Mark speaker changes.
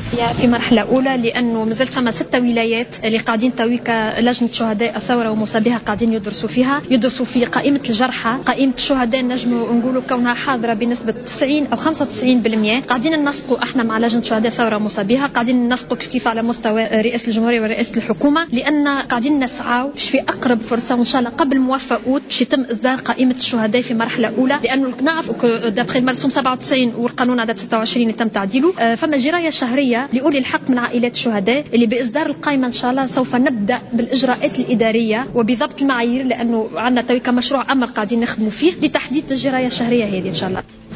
Speaker 1: في مرحلة أولى، لأنه مازالت فما 6 ولايات اللي قاعدين تويكا لجنة شهداء الثورة ومصابيها قاعدين يدرسوا في قائمة الجرحى. قائمة الشهداء نجموا نقولوا كونها حاضرة بنسبة 90 أو 95%. قاعدين ننسقوا احنا مع لجنة شهداء الثورة ومصابيها، قاعدين ننسقوا كيف على مستوى رئاسة الجمهورية ورئاسة الحكومة، لأن قاعدين نسعوا في أقرب فرصة وإن شاء الله قبل موافقة أوت باش يتم إصدار قائمة الشهداء في مرحلة أولى، لأنه نعرف دابخي المرسوم 97 والقانون عدد 26 اللي تم تعديله فما جراية شهرية لأولي الحق من عائلات الشهداء اللي بإصدار القائمة إن شاء الله سوف نبدأ بالإجراءات الإدارية وبضبط المعايير، لأنه عندنا تويكا مشروع أمر قاعدين نخدموا فيه لتحديد الجراية الشهرية هذه إن شاء الله.